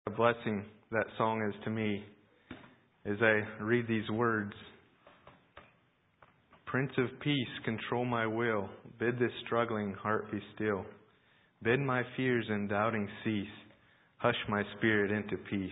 A blessing that song is to me as I read these words. Prince of Peace, control my will. Bid this struggling heart be still. Bid my fears and doubting cease. Hush my spirit into peace.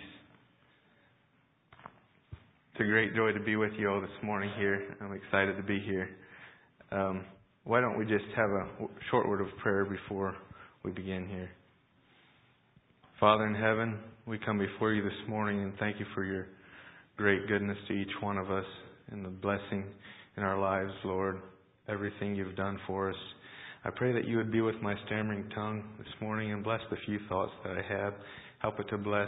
It's a great joy to be with you all this morning here. I'm excited to be here. Why don't we just have a short word of prayer before we begin here. Father in heaven, we come before you this morning and thank you for your great goodness to each one of us and the blessing in our lives, Lord, everything you've done for us. I pray that you would be with my stammering tongue this morning and bless the few thoughts that I have. Help it to bless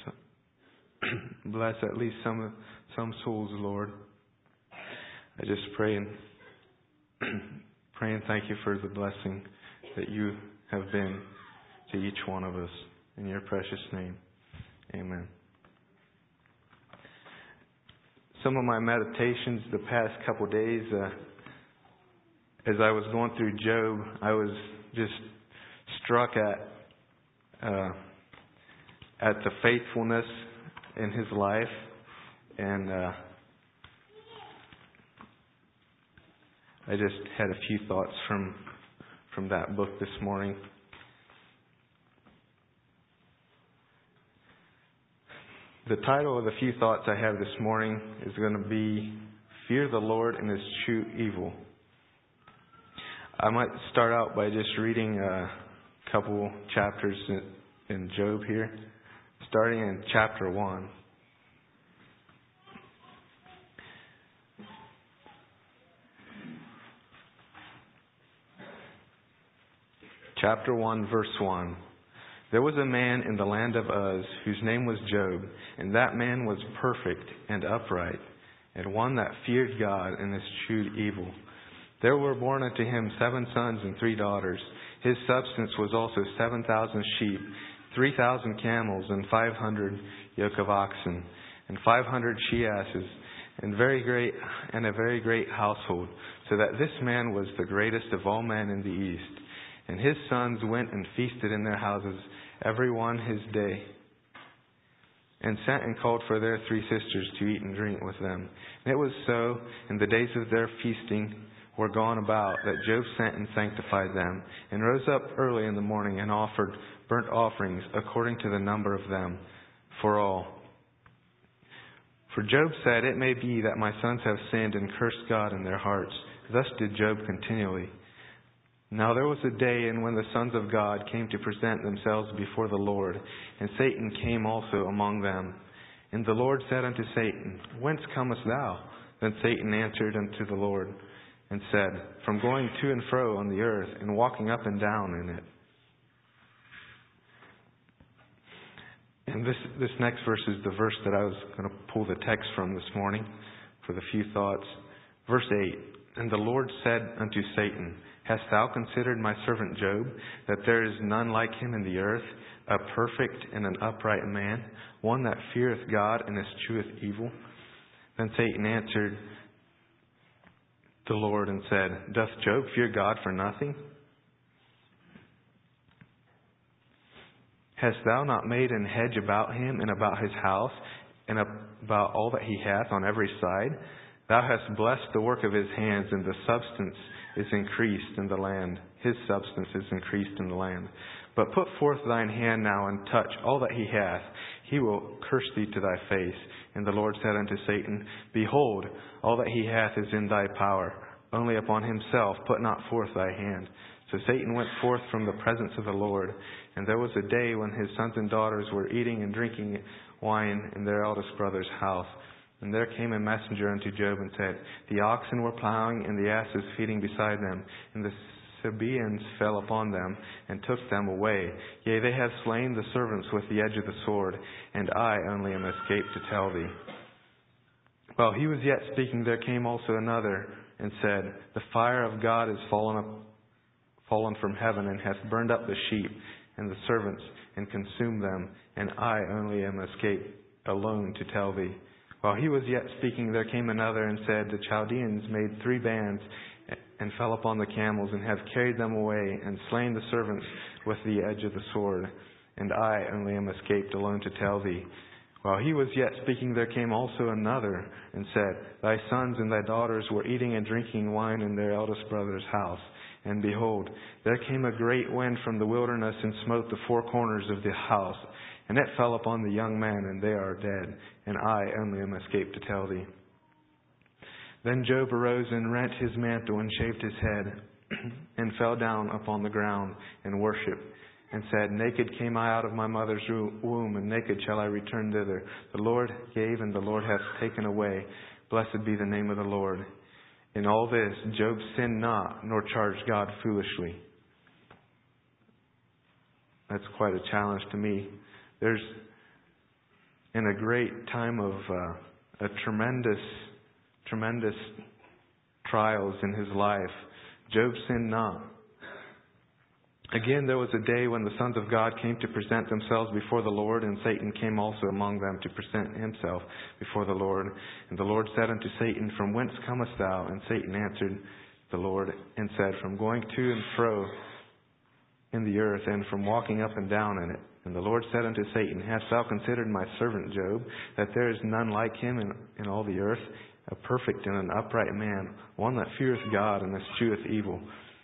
at least some souls, Lord. I just pray and thank you for the blessing that you have been to each one of us. In your precious name, amen. Some of my meditations the past couple days, as I was going through Job, I was just struck at the faithfulness in his life, and I just had a few thoughts from that book this morning. The title of the few thoughts I have this morning is going to be Fear the Lord and Eschew Evil. I might start out by just reading a couple chapters in Job here, starting in chapter 1. Chapter 1, verse 1. There was a man in the land of Uz whose name was Job, and that man was perfect and upright, and one that feared God and eschewed evil. There were born unto him 7 sons and 3 daughters. His substance was also 7,000 sheep, 3,000 camels, and 500 yoke of oxen, and 500 she-asses, and a very great household, so that this man was the greatest of all men in the east. And his sons went and feasted in their houses, every one his day, and sent and called for their 3 sisters to eat and drink with them. And it was so, in the days of their feasting were gone about, that Job sent and sanctified them, and rose up early in the morning, and offered burnt offerings according to the number of them for all. For Job said, It may be that my sons have sinned and cursed God in their hearts. Thus did Job continually. Now there was a day in when the sons of God came to present themselves before the Lord, and Satan came also among them. And the Lord said unto Satan, Whence comest thou? Then Satan answered unto the Lord, and said, From going to and fro on the earth, and walking up and down in it. And this next verse is the verse that I was going to pull the text from this morning for the few thoughts. Verse 8, And the Lord said unto Satan, Hast thou considered my servant Job, that there is none like him in the earth, a perfect and an upright man, one that feareth God and escheweth evil? Then Satan answered the Lord and said, Doth Job fear God for nothing? Hast thou not made an hedge about him and about his house and about all that he hath on every side? Thou hast blessed the work of his hands, and the substance is increased in the land. His substance is increased in the land. But put forth thine hand now and touch all that he hath. He will curse thee to thy face. And the Lord said unto Satan, Behold, all that he hath is in thy power. Only upon himself put not forth thy hand. So Satan went forth from the presence of the Lord. And there was a day when his sons and daughters were eating and drinking wine in their eldest brother's house. And there came a messenger unto Job and said, The oxen were plowing and the asses feeding beside them, and the Sabaeans fell upon them and took them away. Yea, they have slain the servants with the edge of the sword, and I only am escaped to tell thee. While he was yet speaking, there came also another and said, The fire of God is fallen from heaven, and hath burned up the sheep and the servants, and consumed them, and I only am escaped alone to tell thee. While he was yet speaking, there came another and said, The Chaldeans made 3 bands and fell upon the camels, and have carried them away, and slain the servants with the edge of the sword. and I only am escaped alone to tell thee. While he was yet speaking, there came also another, and said, Thy sons and thy daughters were eating and drinking wine in their eldest brother's house. And behold, there came a great wind from the wilderness, and smote the four corners of the house. And it fell upon the young man, and they are dead, and I only am escaped to tell thee. Then Job arose and rent his mantle, and shaved his head, and fell down upon the ground, and worshipped, and said, Naked came I out of my mother's womb, and naked shall I return thither. The Lord gave, and the Lord hath taken away. Blessed be the name of the Lord. In all this, Job sinned not, nor charged God foolishly. That's quite a challenge to me. There's, in a great time of a tremendous trials in his life, Job sinned not. Again, there was a day when the sons of God came to present themselves before the Lord, and Satan came also among them to present himself before the Lord. And the Lord said unto Satan, From whence comest thou? And Satan answered the Lord and said, From going to and fro in the earth, and from walking up and down in it. And the Lord said unto Satan, Hast thou considered my servant Job, that there is none like him in all the earth, a perfect and an upright man, one that feareth God and escheweth evil?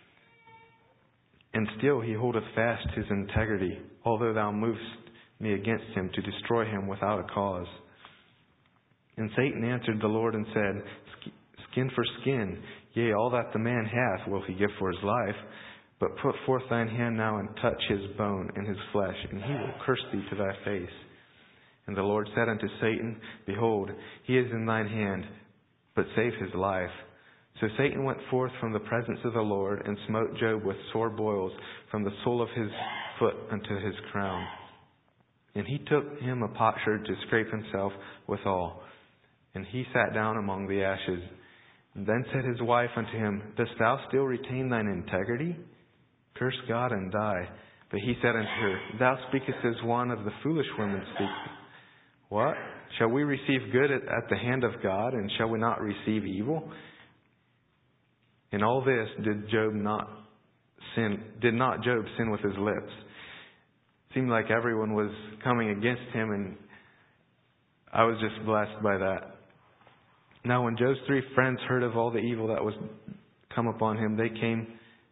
And still he holdeth fast his integrity, although thou movest me against him to destroy him without a cause. And Satan answered the Lord and said, Skin for skin, yea, all that the man hath will he give for his life. But put forth thine hand now, and touch his bone and his flesh, and he will curse thee to thy face. And the Lord said unto Satan, Behold, he is in thine hand, but save his life. So Satan went forth from the presence of the Lord, and smote Job with sore boils from the sole of his foot unto his crown. And he took him a potsherd to scrape himself withal. And he sat down among the ashes. And then said his wife unto him, Dost thou still retain thine integrity? Curse God and die. But he said unto her, Thou speakest as one of the foolish women speak. What? Shall we receive good at the hand of God, and shall we not receive evil? In all this did not Job sin with his lips? It seemed like everyone was coming against him, and I was just blessed by that. Now when Job's three friends heard of all the evil that was come upon him, they came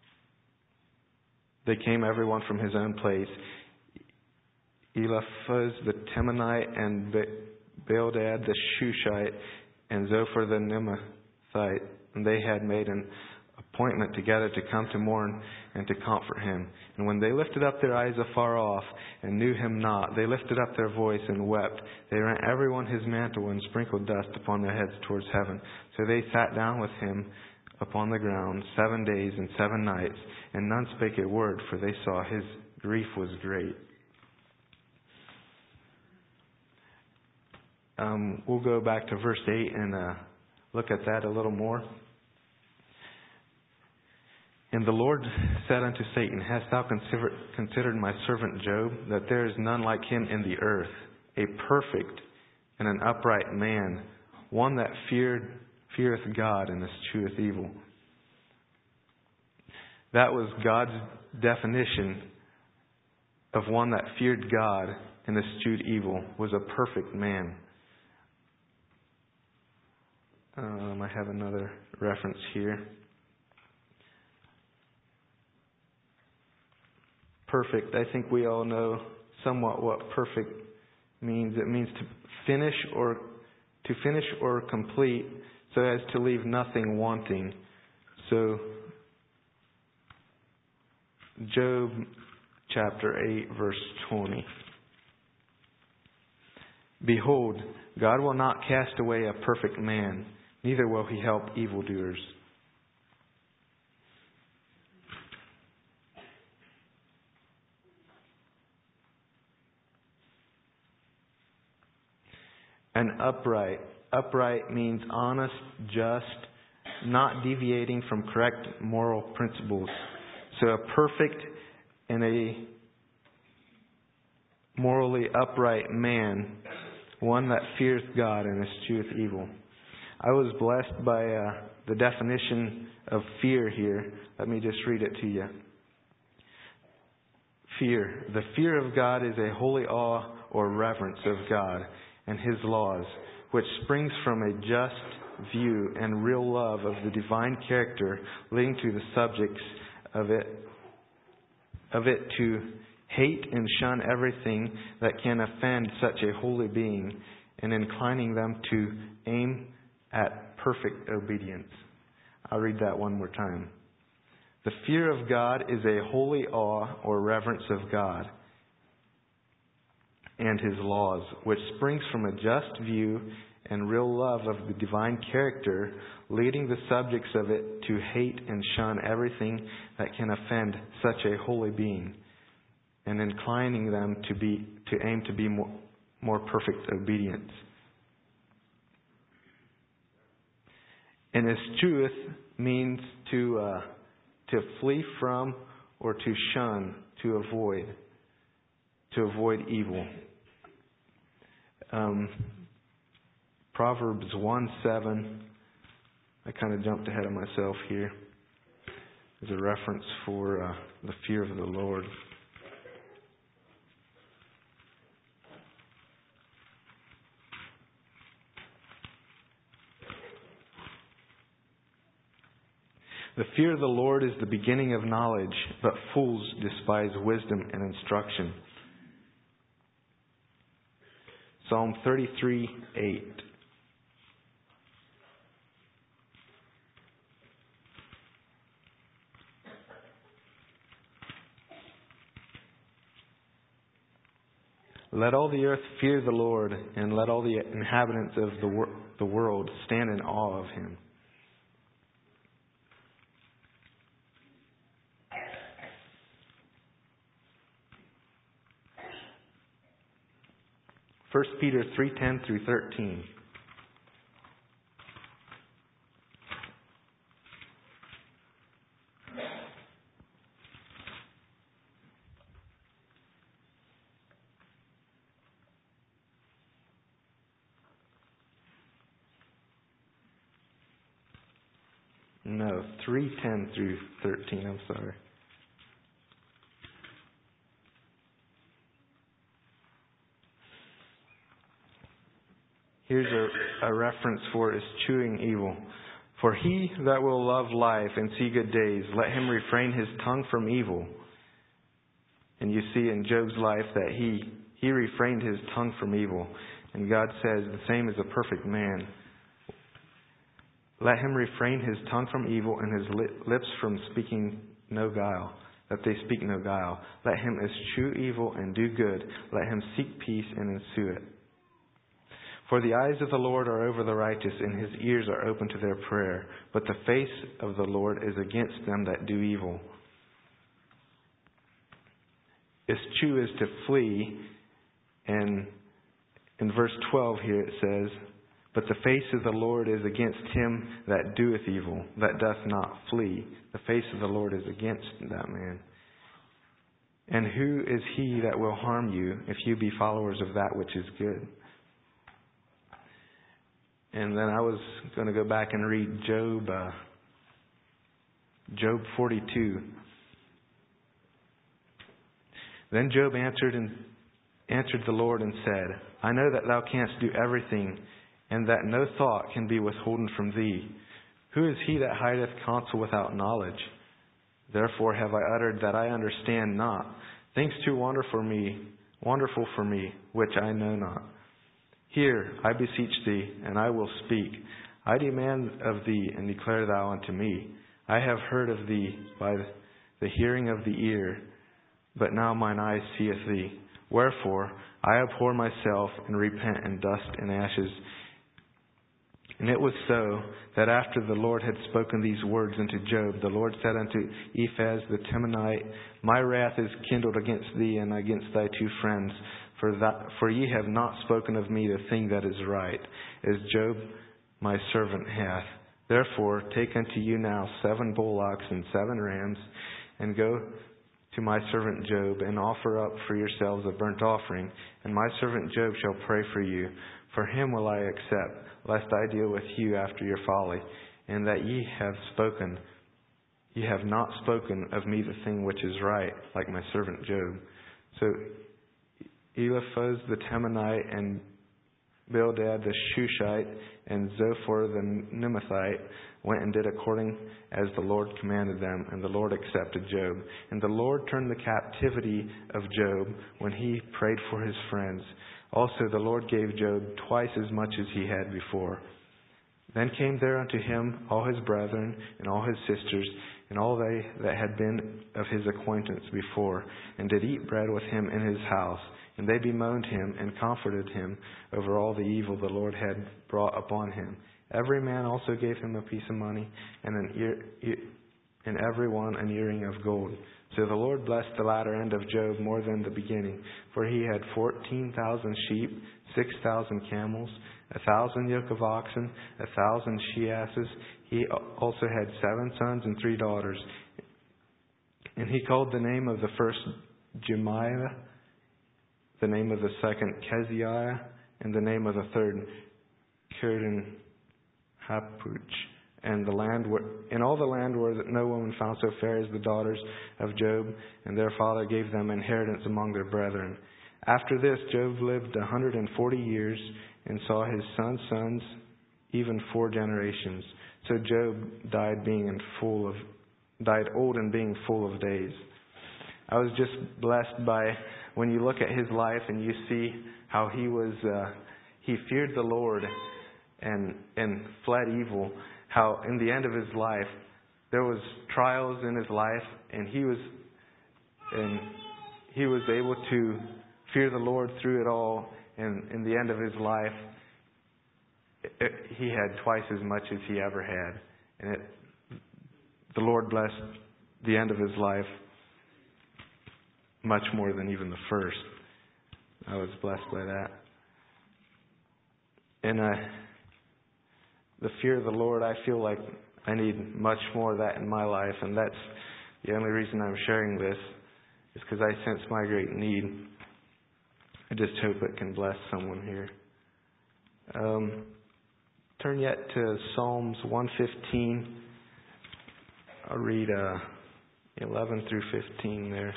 everyone from his own place. Eliphaz the Temanite, and Bildad the Shushite, and Zophar the Naamathite. And they had made an appointment together to come to mourn and to comfort him. And when they lifted up their eyes afar off and knew him not, they lifted up their voice and wept. They rent everyone his mantle and sprinkled dust upon their heads towards heaven. So they sat down with him upon the ground 7 days and 7 nights, and none spake a word, for they saw his grief was great. We'll go back to verse 8 and look at that a little more. And the Lord said unto Satan, Hast thou considered my servant Job, that there is none like him in the earth, a perfect and an upright man, one that feareth God and escheweth evil? That was God's definition of one that feared God and eschewed evil, was a perfect man. I have another reference here. Perfect. I think we all know somewhat what perfect means. It means to finish or complete, so as to leave nothing wanting. So Job chapter 8 verse 20. Behold, God will not cast away a perfect man, neither will he help evildoers. And upright. Upright means honest, just, not deviating from correct moral principles. So a perfect and a morally upright man, one that fears God and escheweth evil. I was blessed by the definition of fear here. Let me just read it to you. Fear. The fear of God is a holy awe or reverence of God and His laws, which springs from a just view and real love of the divine character, leading to the subjects of it to hate and shun everything that can offend such a holy being, and inclining them to aim at perfect obedience. I'll read that one more time. The fear of God is a holy awe or reverence of God and His laws, which springs from a just view and real love of the divine character, leading the subjects of it to hate and shun everything that can offend such a holy being, and inclining them to aim to be more perfect obedience. And escheweth means to flee from or to shun, to avoid evil. Proverbs 1:7. I kind of jumped ahead of myself here. There's a reference for the fear of the Lord. The fear of the Lord is the beginning of knowledge, but fools despise wisdom and instruction. Psalm 33:8. Let all the earth fear the Lord, and let all the inhabitants of the world stand in awe of Him. 1 Peter 3:10 through 13. No, 3:10 through 13, I'm sorry. Here's a reference for eschewing evil. For he that will love life and see good days, let him refrain his tongue from evil. And you see in Job's life that he refrained his tongue from evil. And God says the same as a perfect man. Let him refrain his tongue from evil and his lips from speaking no guile, that they speak no guile. Let him eschew evil and do good. Let him seek peace and ensue it. For the eyes of the Lord are over the righteous, and His ears are open to their prayer. But the face of the Lord is against them that do evil. Eschew is to flee. And in verse 12 here it says, but the face of the Lord is against him that doeth evil, that doth not flee. The face of the Lord is against that man. And who is he that will harm you if you be followers of that which is good? And then I was going to go back and read Job 42. Then Job answered the Lord and said, I know that thou canst do everything, and that no thought can be withholden from thee. Who is he that hideth counsel without knowledge? Therefore have I uttered that I understand not, things too wonderful for me, which I know not. Hear, I beseech thee, and I will speak. I demand of thee, and declare thou unto me. I have heard of thee by the hearing of the ear, but now mine eye seeth thee. Wherefore I abhor myself, and repent in dust and ashes. And it was so, that after the Lord had spoken these words unto Job, the Lord said unto Eliphaz the Temanite, My wrath is kindled against thee, and against thy two friends, for ye have not spoken of me the thing that is right, as Job my servant hath. Therefore take unto you now 7 bullocks and 7 rams, and go to my servant Job, and offer up for yourselves a burnt offering, and my servant Job shall pray for you. For him will I accept, lest I deal with you after your folly, and that ye have spoken ye have not spoken of me the thing which is right, like my servant Job. So Eliphaz the Temanite, and Bildad the Shushite, and Zophar the Nemathite went and did according as the Lord commanded them, and the Lord accepted Job. And the Lord turned the captivity of Job when he prayed for his friends. Also the Lord gave Job twice as much as he had before. Then came there unto him all his brethren, and all his sisters, and all they that had been of his acquaintance before, and did eat bread with him in his house. And they bemoaned him, and comforted him over all the evil the Lord had brought upon him. Every man also gave him a piece of money, and every one an earring of gold. So the Lord blessed the latter end of Job more than the beginning, for he had 14,000 sheep, 6,000 camels, 1,000 yoke of oxen, 1,000 she-asses. He also had 7 sons and 3 daughters. And he called the name of the first Jemiah, the name of the second Keziah, and the name of the third Kirdan Hapuch. And in all the land were no woman found so fair as the daughters of Job, and their father gave them inheritance among their brethren. After this, Job lived 140 years, and saw his sons, even 4 generations. So Job died old and being full of days. I was just blessed by when you look at his life and you see how he feared the Lord and fled evil. How in the end of his life there was trials in his life, and he was able to fear the Lord through it all. And in the end of his life, he had twice as much as he ever had. And the Lord blessed the end of his life much more than even the first. I was blessed by that. And the fear of the Lord, I feel like I need much more of that in my life. And that's the only reason I'm sharing this, is because I sense my great need. I just hope it can bless someone here. Turn yet to Psalms 115. I'll read 11 through 15 there.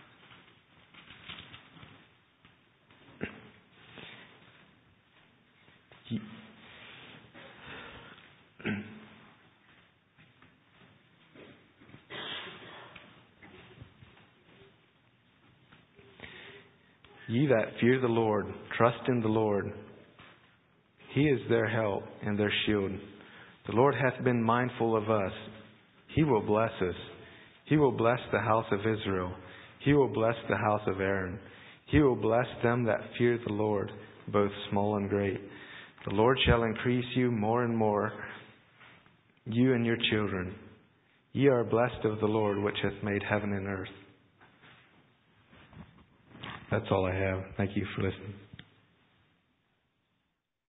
Ye that fear the Lord, trust in the Lord. He is their help and their shield. The Lord hath been mindful of us. He will bless us. He will bless the house of Israel. He will bless the house of Aaron. He will bless them that fear the Lord, both small and great. The Lord shall increase you more and more, you and your children. Ye are blessed of the Lord, which hath made heaven and earth. That's all I have. Thank you for listening.